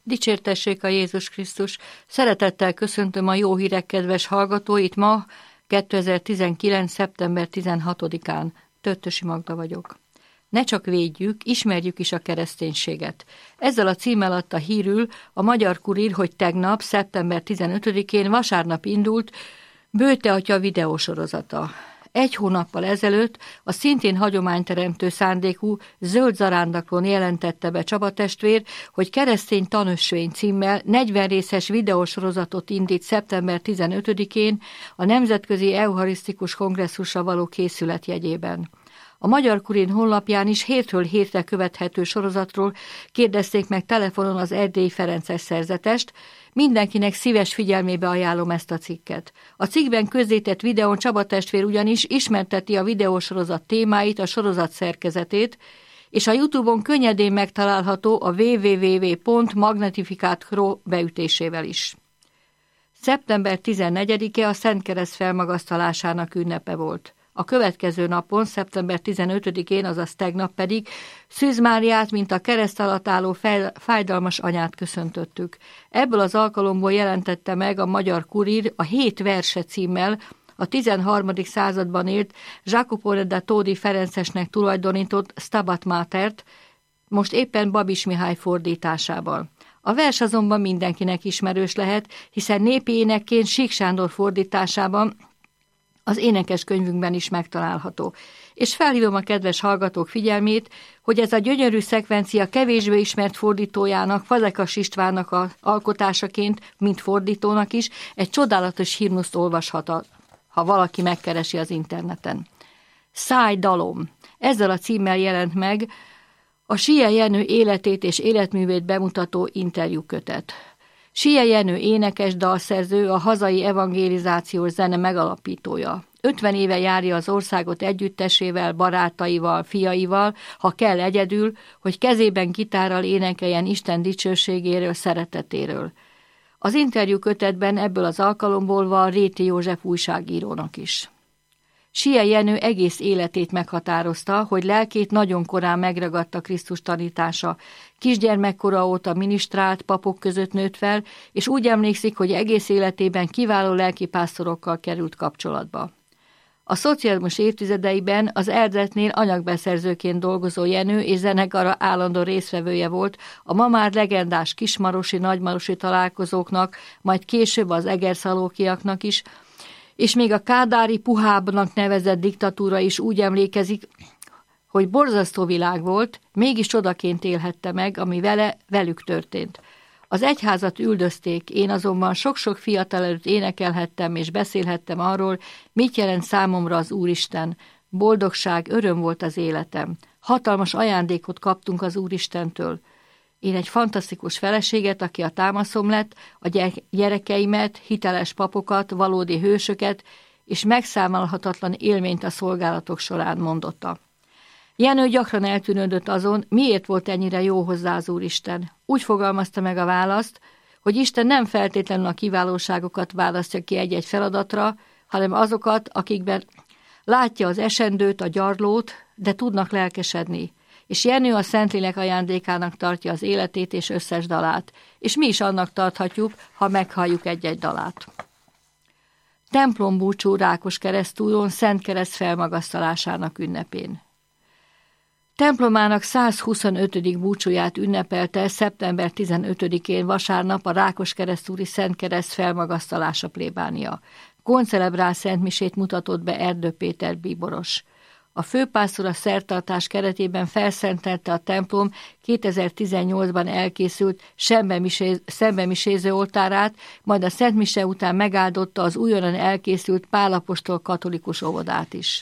Dicsértessék a Jézus Krisztus! Szeretettel köszöntöm a jó hírek kedves hallgatóit ma, 2019. szeptember 16-án. Töttösi Magda vagyok. Ne csak védjük, ismerjük is a kereszténységet. Ezzel a címmel adta hírül a Magyar Kurír, hogy tegnap, szeptember 15-én vasárnap indult Böjte Atya videósorozata. 1 hónappal ezelőtt a szintén hagyományteremtő szándékú Zöld zarándokon jelentette be Csaba testvér, hogy Keresztény tanösvény címmel 40 részes videósorozatot indít szeptember 15-én a Nemzetközi Eucharisztikus Kongresszusra való készület jegyében. A Magyar Kurír honlapján is hétről hétre követhető sorozatról kérdezték meg telefonon az Erdélyi Ferences szerzetest. Mindenkinek szíves figyelmébe ajánlom ezt a cikket. A cikkben közzétett videón Csaba testvér ugyanis ismerteti a videósorozat témáit, a sorozat szerkezetét, és a YouTube-on könnyedén megtalálható a www.magnetificat.ro beütésével is. Szeptember 14-e a Szentkereszt felmagasztalásának ünnepe volt. A következő napon, szeptember 15-én, azaz tegnap pedig Szűz Máriát, mint a kereszt alatt álló fájdalmas anyát köszöntöttük. Ebből az alkalomból jelentette meg a Magyar Kurír a 7 verse címmel a 13. században élt Jacopone da Todi Ferencesnek tulajdonított Stabat Matert, most éppen Babis Mihály fordításával. A vers azonban mindenkinek ismerős lehet, hiszen népi énekként Sík Sándor fordításában az énekes könyvünkben is megtalálható. És felhívom a kedves hallgatók figyelmét, hogy ez a gyönyörű szekvencia kevésbé ismert fordítójának, Fazekas Istvánnak az alkotásaként, mint fordítónak is, egy csodálatos himnuszt olvashat, ha valaki megkeresi az interneten. Száj dalom. Ezzel a címmel jelent meg a Sille Jenő életét és életművét bemutató interjúkötet. Sille Jenő énekes, dalszerző, a hazai evangelizációs zene megalapítója. 50 éve járja az országot együttesével, barátaival, fiaival, ha kell egyedül, hogy kezében gitárral énekeljen Isten dicsőségéről, szeretetéről. Az interjúkötetben ebből az alkalomból van Réti József újságírónak is. Sille Jenő egész életét meghatározta, hogy lelkét nagyon korán megragadta Krisztus tanítása. Kisgyermekkora óta minisztrált, papok között nőtt fel, és úgy emlékszik, hogy egész életében kiváló lelkipásztorokkal került kapcsolatba. A szocializmus évtizedeiben az Erzsetnél anyagbeszerzőként dolgozó Jenő és zenekara állandó résztvevője volt a ma már legendás kismarosi, nagymarosi találkozóknak, majd később az egerszalókiaknak is, és még a kádári puhábbnak nevezett diktatúra is úgy emlékezik, hogy borzasztó világ volt, mégis csodaként élhette meg, ami velük történt. Az egyházat üldözték, én azonban sok-sok fiatal előtt énekelhettem és beszélhettem arról, mit jelent számomra az Úristen. Boldogság, öröm volt az életem. Hatalmas ajándékot kaptunk az Úristentől. Én egy fantasztikus feleséget, aki a támaszom lett, a gyerekeimet, hiteles papokat, valódi hősöket, és megszámolhatatlan élményt a szolgálatok során, mondotta. Jenő gyakran eltűnődött azon, miért volt ennyire jó hozzá az Úristen. Úgy fogalmazta meg a választ, hogy Isten nem feltétlenül a kiválóságokat választja ki egy-egy feladatra, hanem azokat, akikben látja az esendőt, a gyarlót, de tudnak lelkesedni. És Jenő a Szentlélek ajándékának tartja az életét és összes dalát, és mi is annak tarthatjuk, ha meghalljuk egy-egy dalát. Templombúcsú Rákoskeresztúron Szentkereszt felmagasztalásának ünnepén. Templomának 125. búcsúját ünnepelte szeptember 15-én vasárnap a Rákoskeresztúri Szentkereszt felmagasztalása plébánia. Koncelebrál szentmisét mutatott be Erdő Péter bíboros. A főpásztor a szertartás keretében felszentelte a templom 2018-ban elkészült szembemiséző oltárát, majd a szentmise után megáldotta az újonnan elkészült Pál apostol katolikus óvodát is.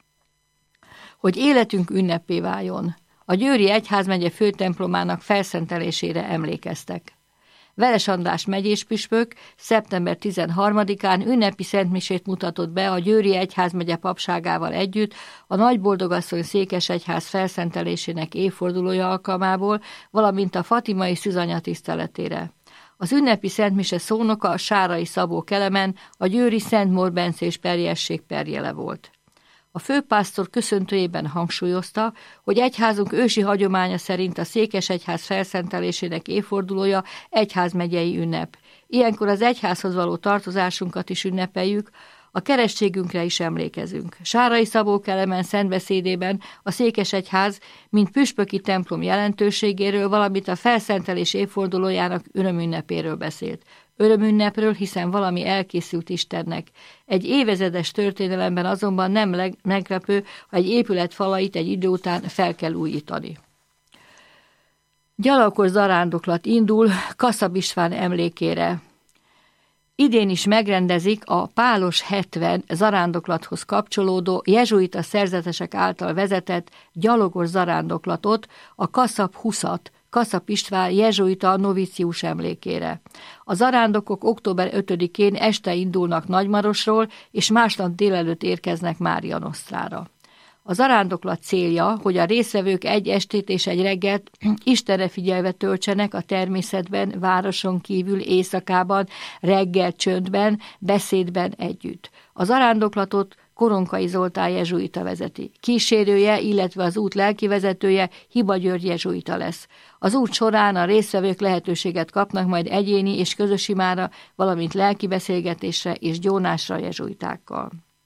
Hogy életünk ünnepé váljon, a Győri Egyházmegye főtemplomának felszentelésére emlékeztek. Veres András megyéspüspök szeptember 13-án ünnepi szentmisét mutatott be a Győri Egyházmegye papságával együtt a Nagyboldogasszony székesegyház felszentelésének évfordulója alkalmából, valamint a fatimai szűzanya tiszteletére. Az ünnepi szentmise szónoka a Sárai Szabó Kelemen, a győri Szent Mór Bencés perjesség perjele volt. A főpásztor köszöntőjében hangsúlyozta, hogy egyházunk ősi hagyománya szerint a székesegyház felszentelésének évfordulója egyházmegyei ünnep. Ilyenkor az egyházhoz való tartozásunkat is ünnepeljük, a keresztségünkre is emlékezünk. Sárai Szabó Kelemen szentbeszédében a székesegyház, mint püspöki templom jelentőségéről, valamint a felszentelés évfordulójának örömünnepéről beszélt. Örömünnepről, hiszen valami elkészült Istennek. Egy évezredes történelemben azonban nem meglepő, ha egy épület falait egy idő után fel kell újítani. Gyalogos zarándoklat indul Kaszab István emlékére. Idén is megrendezik a Pálos 70 zarándoklathoz kapcsolódó jezsuita szerzetesek által vezetett gyalogos zarándoklatot, a Kaszab 20-at, Kaszab István jezsuita novicius emlékére. A zarándokok október 5-én este indulnak Nagymarosról, és másnap délelőtt érkeznek Mária Nosztrára. A zarándoklat célja, hogy a résztvevők egy estét és egy reggelt Istenre figyelve töltsenek a természetben, városon kívül, éjszakában, reggel csöndben, beszédben együtt. A zarándoklatot Koronkai Zoltán jezsuita vezeti. Kísérője, illetve az út lelkivezetője Hiba György jezsuita lesz. Az út során a résztvevők lehetőséget kapnak majd egyéni és közös imára, valamint lelkibeszélgetésre és gyónásra jezsuitákkal.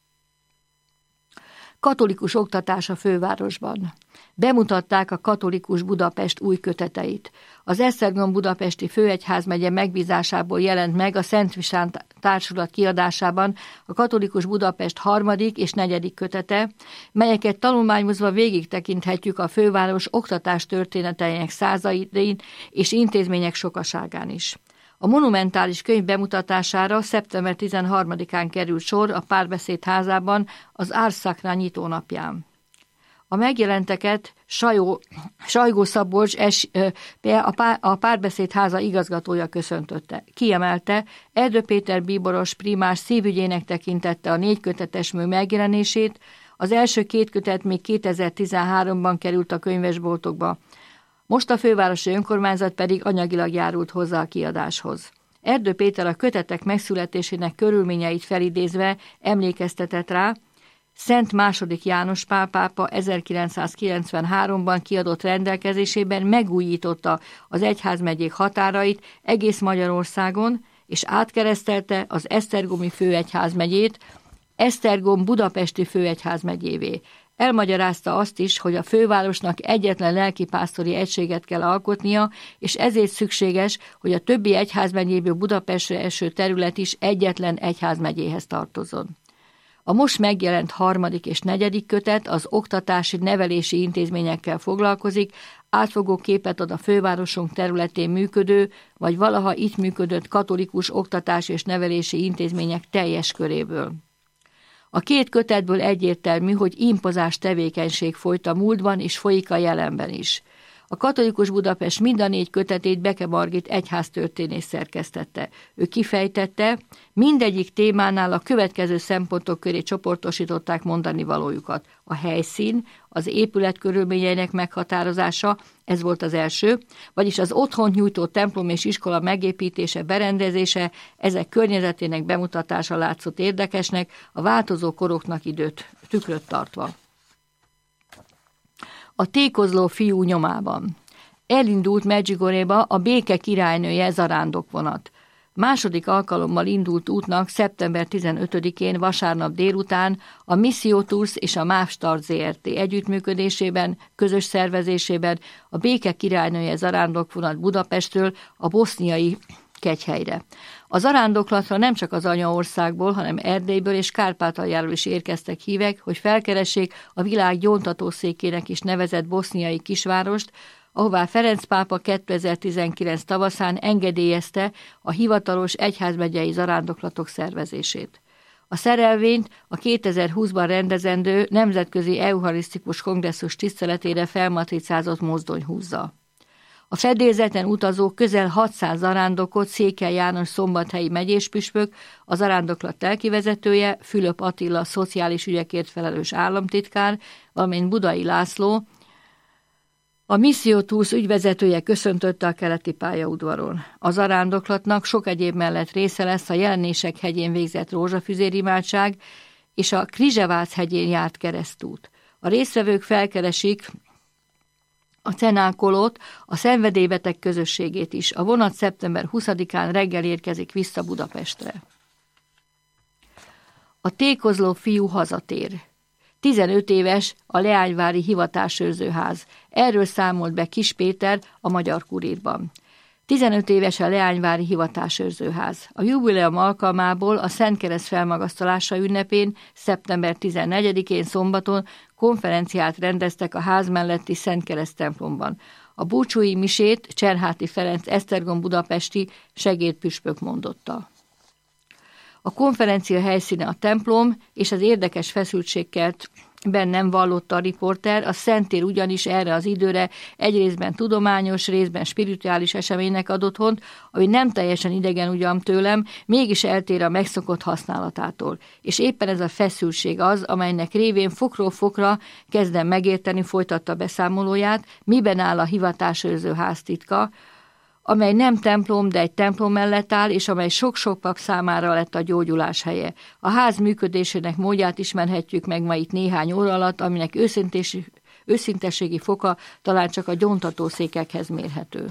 Katolikus oktatás a fővárosban. Bemutatták a Katolikus Budapest új köteteit. Az Esztergom Budapesti Főegyházmegye megbízásából jelent meg a Szent István Társulat kiadásában a Katolikus Budapest 3. és 4. kötete, melyeket tanulmányozva végig tekinthetjük a főváros oktatás történeteinek századin és intézmények sokaságán is. A monumentális könyv bemutatására szeptember 13-án került sor a Párbeszéd házában az Ars Sacra nyitónapján. A megjelenteket Sajgó Szabolcs a Párbeszéd háza igazgatója köszöntötte. Kiemelte, Erdő Péter bíboros primás szívügyének tekintette a 4 kötetes mű megjelenését, az első 2 kötet még 2013-ban került a könyvesboltokba, most a fővárosi önkormányzat pedig anyagilag járult hozzá a kiadáshoz. Erdő Péter a kötetek megszületésének körülményeit felidézve emlékeztetett rá, Szent II. János Pál pápa 1993-ban kiadott rendelkezésében megújította az egyházmegyék határait egész Magyarországon, és átkeresztelte az esztergomi főegyházmegyét Esztergom Budapesti Főegyházmegyévé. Elmagyarázta azt is, hogy a fővárosnak egyetlen lelkipásztori egységet kell alkotnia, és ezért szükséges, hogy a többi egyházmegyéből Budapestre eső terület is egyetlen egyházmegyéhez tartozzon. A most megjelent 3. és 4. kötet az oktatási, nevelési intézményekkel foglalkozik, átfogó képet ad a fővárosunk területén működő, vagy valaha itt működött katolikus oktatási és nevelési intézmények teljes köréből. A 2 kötetből egyértelmű, hogy impozás tevékenység folyt a múltban és folyik a jelenben is. A Katolikus Budapest mind a 4 kötetét Beke Margit egyháztörténész szerkesztette. Ő kifejtette, mindegyik témánál a következő szempontok köré csoportosították mondani valójukat. A helyszín, az épület körülményeinek meghatározása, ez volt az első, vagyis az otthont nyújtó templom és iskola megépítése, berendezése, ezek környezetének bemutatása látszott érdekesnek, a változó koroknak időt tükröt tartva. A tékozló fiú nyomában. Elindult Medjugorjéba a Béke királynője zarándokvonat. Második alkalommal indult útnak szeptember 15-én vasárnap délután a Missio Tours és a MÁV Start Zrt. Együttműködésében, közös szervezésében a Béke királynője zarándokvonat Budapestről a boszniai Kegyhelyre. A zarándoklatra nem csak az anyaországból, hanem Erdélyből és Kárpátaljáról is érkeztek hívek, hogy felkeressék a világ gyóntatószékének is nevezett boszniai kisvárost, ahová Ferenc pápa 2019 tavaszán engedélyezte a hivatalos egyházmegyei zarándoklatok szervezését. A szerelvényt a 2020-ban rendezendő nemzetközi eucharisztikus kongresszus tiszteletére felmatricázott mozdony húzza. A fedélzeten utazó közel 600 zarándokot Székely János szombathelyi megyéspüspök, a zarándoklat lelkivezetője, Fülöp Attila szociális ügyekért felelős államtitkár, valamint Budai László, a Missio Tours ügyvezetője köszöntötte a keleti pályaudvaron. A zarándoklatnak sok egyéb mellett része lesz a Jelenések hegyén végzett rózsafüzérimádság és a Krizsevác hegyén járt keresztút. A résztvevők felkeresik a cenákolót, a szenvedélybeteg közösségét is. A vonat szeptember 20-án reggel érkezik vissza Budapestre. A tékozló fiú hazatér. 15 éves a Leányvári Hivatásőrzőház. Erről számolt be Kis Péter a Magyar Kurírban. 15 éves a Leányvári Hivatásőrzőház. A jubileum alkalmából a Szentkereszt felmagasztalása ünnepén szeptember 14-én szombaton konferenciát rendeztek a ház melletti Szentkereszt templomban. A búcsúi misét Cserháti Ferenc Esztergom budapesti segédpüspök mondotta. A konferencia helyszíne a templom, és az érdekes feszültségkelt bennem vallotta a riporter, a Szenttér ugyanis erre az időre egy részben tudományos, részben spirituális eseménynek ad otthont, ami nem teljesen idegen ugyan tőlem, mégis eltér a megszokott használatától. És éppen ez a feszültség az, amelynek révén fokról fokra kezdem megérteni, folytatta beszámolóját, miben áll a hivatásőrző ház titka, amely nem templom, de egy templom mellett áll, és amely sok-sok pap számára lett a gyógyulás helye. A ház működésének módját ismerhetjük meg ma itt néhány óra alatt, aminek őszintességi foka talán csak a gyóntatószékekhez mérhető.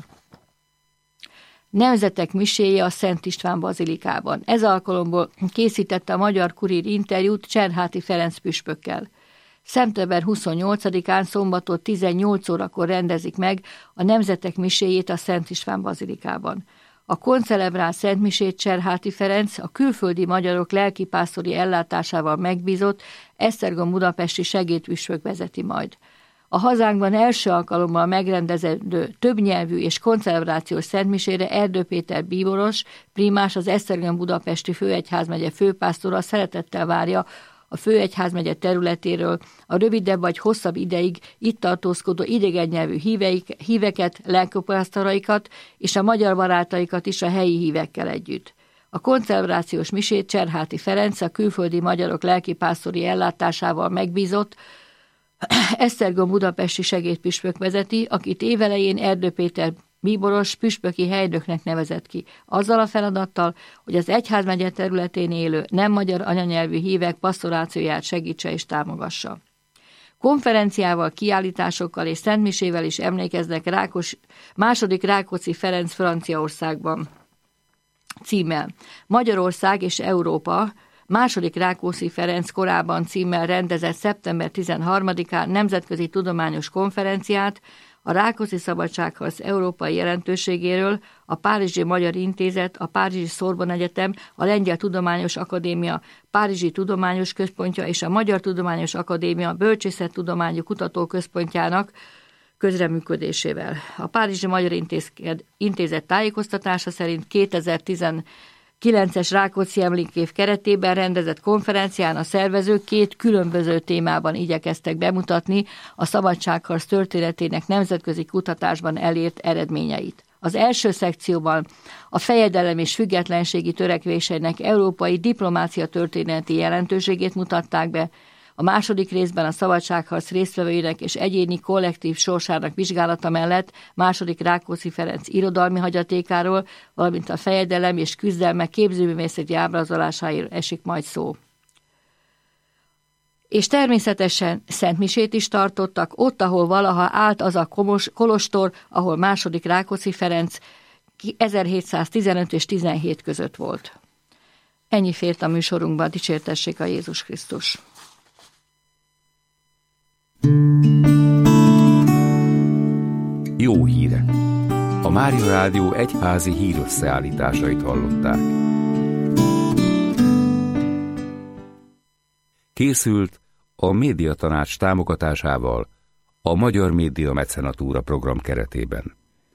Nemzetek miséje a Szent István bazilikában. Ez alkalomból készítette a Magyar Kurír interjút Cserháti Ferenc püspökkel. Szeptember 28-án szombaton 18 órakor rendezik meg a Nemzetek miséjét a Szent István bazilikában. A koncelebrált szentmisét Cserháti Ferenc a külföldi magyarok lelkipásztori ellátásával megbízott Esztergom budapesti segédpüspök vezeti majd. A hazánkban első alkalommal megrendezendő többnyelvű és koncelebrációs szentmisére Erdő Péter bíboros, primás, az Esztergom budapesti főegyházmegye főpásztora szeretettel várja a főegyházmegye területéről a rövidebb vagy hosszabb ideig itt tartózkodó idegen nyelvű híveket, lelkipásztoraikat és a magyar barátaikat is a helyi hívekkel együtt. A koncelebrációs misét Cserháti Ferenc a külföldi magyarok lelkipásztori ellátásával megbízott Esztergom budapesti segédpüspök vezeti, akit évelején Erdő Péter bíboros püspöki helynöknek nevezett ki, azzal a feladattal, hogy az egyházmegye területén élő nem magyar anyanyelvű hívek pasztorációját segítse és támogassa. Konferenciával, kiállításokkal és szentmisével is emlékeznek második Rákóczi Ferenc Franciaországban címmel. Magyarország és Európa második Rákóczi Ferenc korában címmel rendezett szeptember 13-án nemzetközi tudományos konferenciát a Rákóczi Szabadságharc európai jelentőségéről, a Párizsi Magyar Intézet, a Párizsi Sorbonne Egyetem, a Lengyel Tudományos Akadémia Párizsi Tudományos Központja és a Magyar Tudományos Akadémia Bölcsészettudományi Kutatóközpontjának közreműködésével. A Párizsi Magyar Intézet tájékoztatása szerint 2019-es Rákóczi emlékév keretében rendezett konferencián a szervezők két különböző témában igyekeztek bemutatni a szabadságharc történetének nemzetközi kutatásban elért eredményeit. Az első szekcióban a fejedelem és függetlenségi törekvéseinek európai diplomácia történeti jelentőségét mutatták be, a második részben a szabadságharc résztvevőinek és egyéni kollektív sorsának vizsgálata mellett második Rákóczi Ferenc irodalmi hagyatékáról, valamint a fejedelem és küzdelmek képzőművészeti ábrázolásáról esik majd szó. És természetesen szentmisét is tartottak, ott, ahol valaha állt az a kolostor, ahol második Rákóczi Ferenc 1715 és 17 között volt. Ennyi fért a műsorunkban, dicsértessék a Jézus Krisztus. Jó hírek! A Mária Rádió egyházi hírösszeállításait hallották. Készült a Médiatanács támogatásával a Magyar Média Mecenatúra program keretében.